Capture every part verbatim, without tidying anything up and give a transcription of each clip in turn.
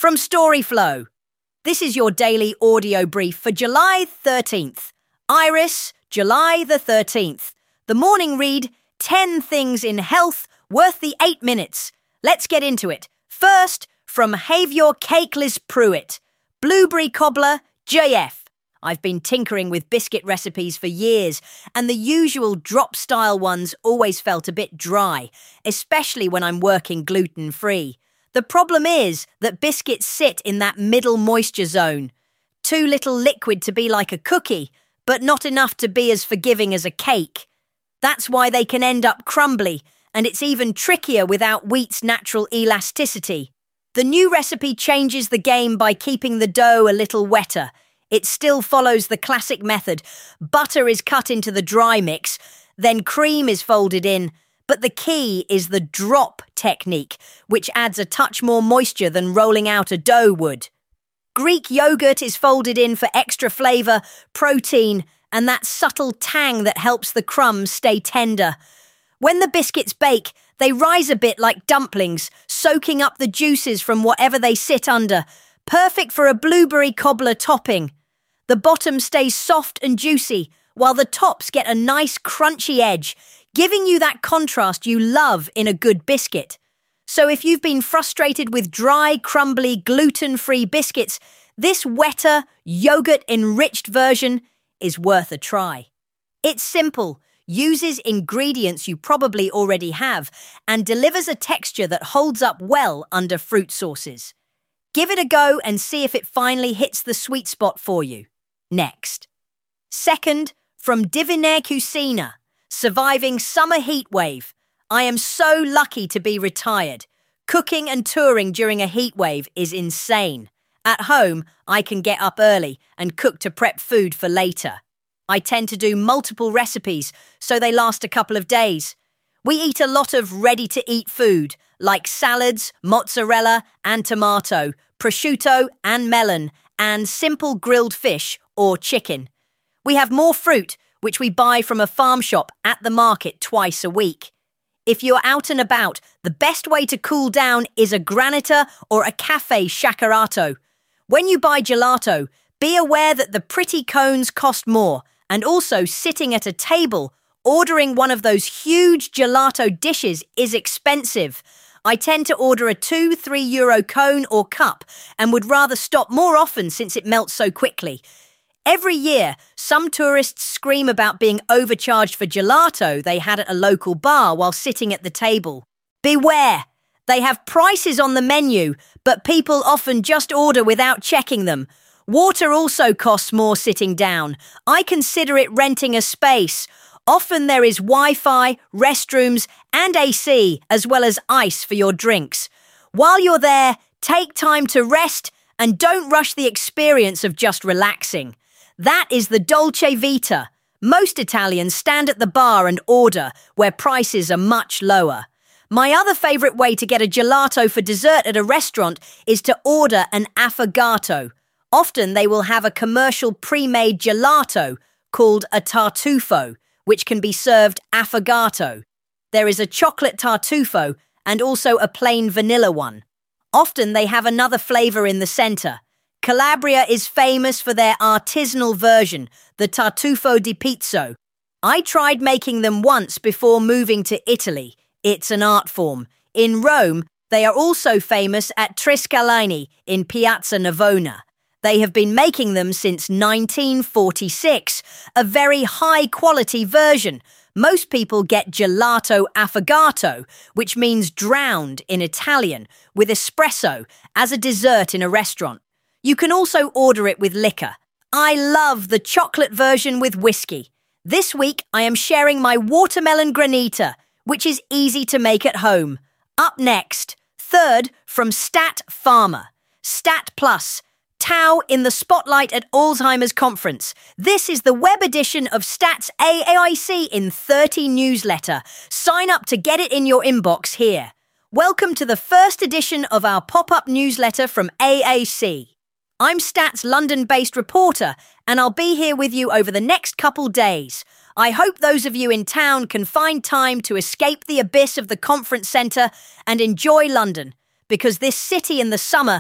from Storyflow. This is your daily audio brief for July thirteenth. Iris, July the thirteenth. The morning read, ten things in health worth the eight minutes. Let's get into it. First, from Haviour Cakeless Pruitt. Blueberry cobbler, J F. I've been tinkering with biscuit recipes for years, and the usual drop-style ones always felt a bit dry, especially when I'm working gluten-free. The problem is that biscuits sit in that middle moisture zone. Too little liquid to be like a cookie, but not enough to be as forgiving as a cake. That's why they can end up crumbly, and it's even trickier without wheat's natural elasticity. The new recipe changes the game by keeping the dough a little wetter. It still follows the classic method. Butter is cut into the dry mix, then cream is folded in, but the key is the drop technique, which adds a touch more moisture than rolling out a dough would. Greek yogurt is folded in for extra flavour, protein, and that subtle tang that helps the crumbs stay tender. When the biscuits bake, they rise a bit like dumplings, soaking up the juices from whatever they sit under. Perfect for a blueberry cobbler topping. The bottom stays soft and juicy, while the tops get a nice crunchy edge, giving you that contrast you love in a good biscuit. So if you've been frustrated with dry, crumbly, gluten-free biscuits, this wetter, yogurt-enriched version is worth a try. It's simple, uses ingredients you probably already have, and delivers a texture that holds up well under fruit sauces. Give it a go and see if it finally hits the sweet spot for you. Next. Second, from Divinaire Cucina. Surviving summer heatwave. I am so lucky to be retired. Cooking and touring during a heatwave is insane. At home, I can get up early and cook to prep food for later. I tend to do multiple recipes, so they last a couple of days. We eat a lot of ready-to-eat food, like salads, mozzarella and tomato, prosciutto and melon, and simple grilled fish or chicken. We have more fruit, which we buy from a farm shop at the market twice a week. If you're out and about, the best way to cool down is a granita or a cafe shakerato. When you buy gelato, be aware that the pretty cones cost more, and also sitting at a table, ordering one of those huge gelato dishes is expensive. I tend to order a two, three euro cone or cup and would rather stop more often since it melts so quickly. Every year, some tourists scream about being overcharged for gelato they had at a local bar while sitting at the table. Beware! They have prices on the menu, but people often just order without checking them. Water also costs more sitting down. I consider it renting a space. Often there is Wi-Fi, restrooms, and A C, as well as ice for your drinks. While you're there, take time to rest and don't rush the experience of just relaxing. That is the dolce vita. Most Italians stand at the bar and order, where prices are much lower. My other favourite way to get a gelato for dessert at a restaurant is to order an affogato. Often they will have a commercial pre-made gelato called a tartufo, which can be served affogato. There is a chocolate tartufo and also a plain vanilla one. Often they have another flavour in the centre. Calabria is famous for their artisanal version, the tartufo di pizzo. I tried making them once before moving to Italy. It's an art form. In Rome, they are also famous at Triscalini in Piazza Navona. They have been making them since nineteen forty-six, a very high-quality version. Most people get gelato affogato, which means drowned in Italian, with espresso as a dessert in a restaurant. You can also order it with liquor. I love the chocolate version with whiskey. This week, I am sharing my watermelon granita, which is easy to make at home. Up next, third, from Stat Pharma. Stat Plus. Tau in the spotlight at Alzheimer's Conference. This is the web edition of Stat's A I C in thirty newsletter. Sign up to get it in your inbox here. Welcome to the first edition of our pop-up newsletter from A A C. I'm Stat's London-based reporter, and I'll be here with you over the next couple days. I hope those of you in town can find time to escape the abyss of the conference centre and enjoy London, because this city in the summer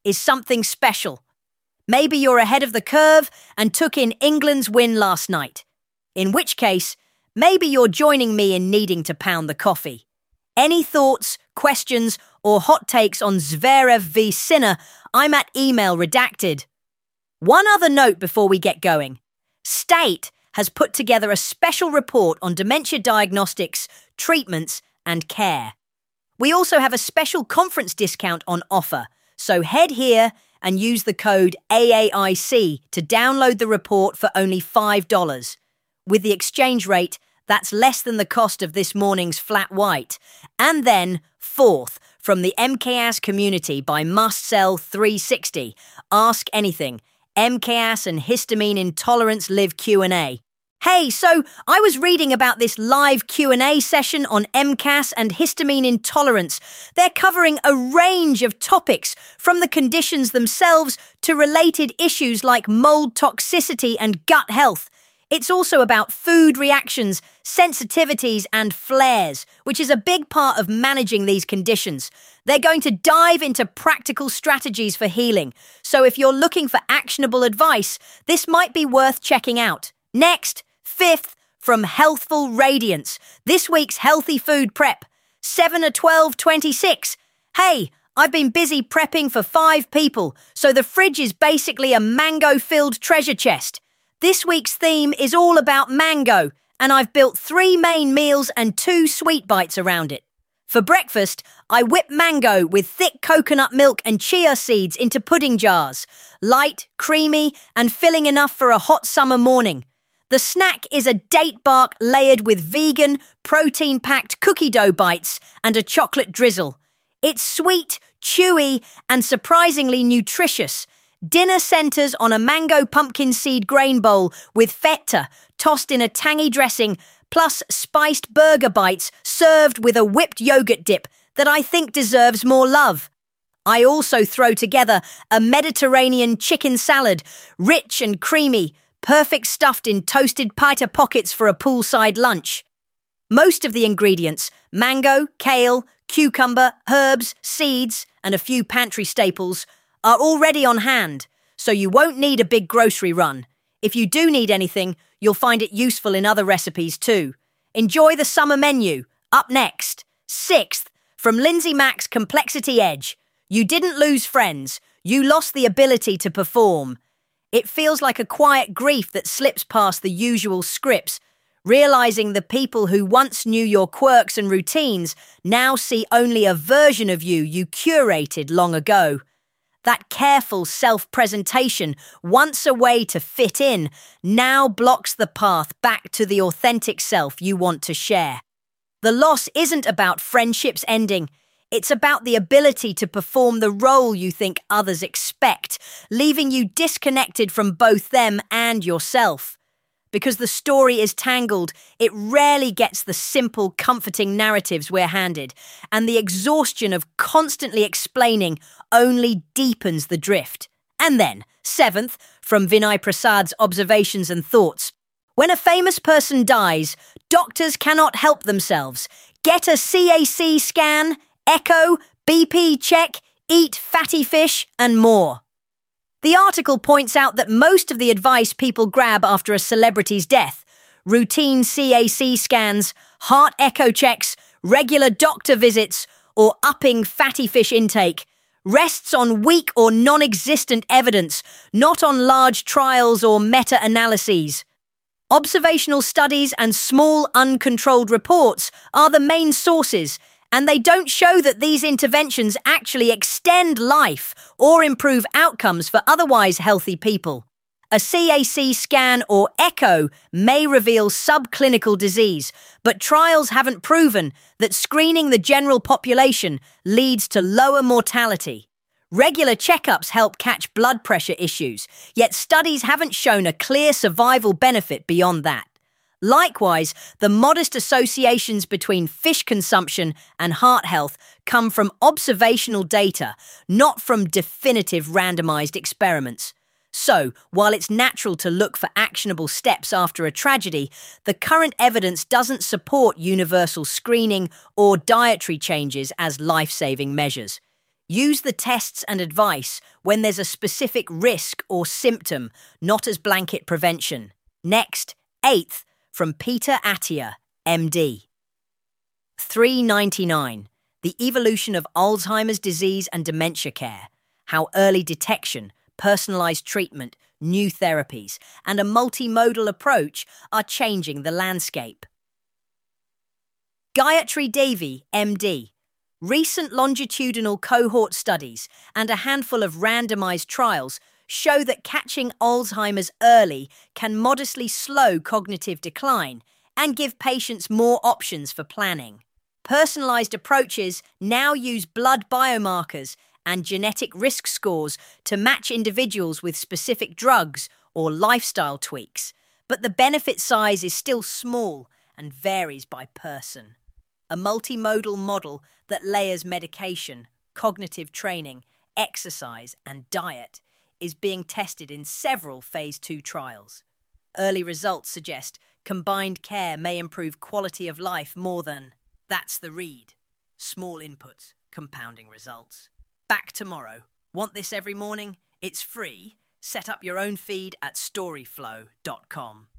is something special. Maybe you're ahead of the curve and took in England's win last night. In which case, maybe you're joining me in needing to pound the coffee. Any thoughts, questions, or hot takes on Zverev v Sinner, I'm at email redacted. One other note before we get going. State has put together a special report on dementia diagnostics, treatments, and care. We also have a special conference discount on offer, so head here and use the code A A I C to download the report for only five dollars. With the exchange rate, that's less than the cost of this morning's flat white. And then, fourth, from the M K A S community by Must Sell three sixty, Ask Anything, M K A S and Histamine Intolerance Live Q and A. Hey, so I was reading about this live Q and A session on M C A S and histamine intolerance. They're covering a range of topics, from the conditions themselves to related issues like mold toxicity and gut health. It's also about food reactions, sensitivities, and flares, which is a big part of managing these conditions. They're going to dive into practical strategies for healing, so if you're looking for actionable advice, this might be worth checking out. Next, fifth, from Healthful Radiance, this week's healthy food prep, seven to twelve twenty-six. Hey, I've been busy prepping for five people, so the fridge is basically a mango-filled treasure chest. This week's theme is all about mango, and I've built three main meals and two sweet bites around it. For breakfast, I whip mango with thick coconut milk and chia seeds into pudding jars, light, creamy, and filling enough for a hot summer morning. The snack is a date bark layered with vegan, protein-packed cookie dough bites and a chocolate drizzle. It's sweet, chewy, and surprisingly nutritious. Dinner centers on a mango pumpkin seed grain bowl with feta tossed in a tangy dressing, plus spiced burger bites served with a whipped yogurt dip that I think deserves more love. I also throw together a Mediterranean chicken salad, rich and creamy, perfect stuffed in toasted pita pockets for a poolside lunch. Most of the ingredients, mango, kale, cucumber, herbs, seeds, and a few pantry staples, are already on hand, so you won't need a big grocery run. If you do need anything, you'll find it useful in other recipes too. Enjoy the summer menu. Up next, sixth, from Lindsay Mack's Complexity Edge. You didn't lose friends, you lost the ability to perform. It feels like a quiet grief that slips past the usual scripts, realizing the people who once knew your quirks and routines now see only a version of you you curated long ago. That careful self-presentation, once a way to fit in, now blocks the path back to the authentic self you want to share. The loss isn't about friendships ending. It's about the ability to perform the role you think others expect, leaving you disconnected from both them and yourself. Because the story is tangled, it rarely gets the simple, comforting narratives we're handed, and the exhaustion of constantly explaining only deepens the drift. And then, seventh, from Vinay Prasad's Observations and Thoughts. When a famous person dies, doctors cannot help themselves. Get a C A C scan, echo, B P check, eat fatty fish, and more. The article points out that most of the advice people grab after a celebrity's death, routine C A C scans, heart echo checks, regular doctor visits, or upping fatty fish intake, rests on weak or non-existent evidence, not on large trials or meta-analyses. Observational studies and small, uncontrolled reports are the main sources, and they don't show that these interventions actually extend life or improve outcomes for otherwise healthy people. A C A C scan or echo may reveal subclinical disease, but trials haven't proven that screening the general population leads to lower mortality. Regular checkups help catch blood pressure issues, yet studies haven't shown a clear survival benefit beyond that. Likewise, the modest associations between fish consumption and heart health come from observational data, not from definitive randomized experiments. So, while it's natural to look for actionable steps after a tragedy, the current evidence doesn't support universal screening or dietary changes as life-saving measures. Use the tests and advice when there's a specific risk or symptom, not as blanket prevention. Next, eighth, from Peter Attia, M D. three ninety-nine. The Evolution of Alzheimer's Disease and Dementia Care. How early detection, personalized treatment, new therapies, and a multimodal approach are changing the landscape. Gayatri Devi, M D. Recent longitudinal cohort studies and a handful of randomized trials show that catching Alzheimer's early can modestly slow cognitive decline and give patients more options for planning. Personalized approaches now use blood biomarkers and genetic risk scores to match individuals with specific drugs or lifestyle tweaks, but the benefit size is still small and varies by person. A multimodal model that layers medication, cognitive training, exercise, and diet is being tested in several phase two trials. Early results suggest combined care may improve quality of life more than that's the read. Small inputs, compounding results. Back tomorrow. Want this every morning? It's free. Set up your own feed at storyflow dot com.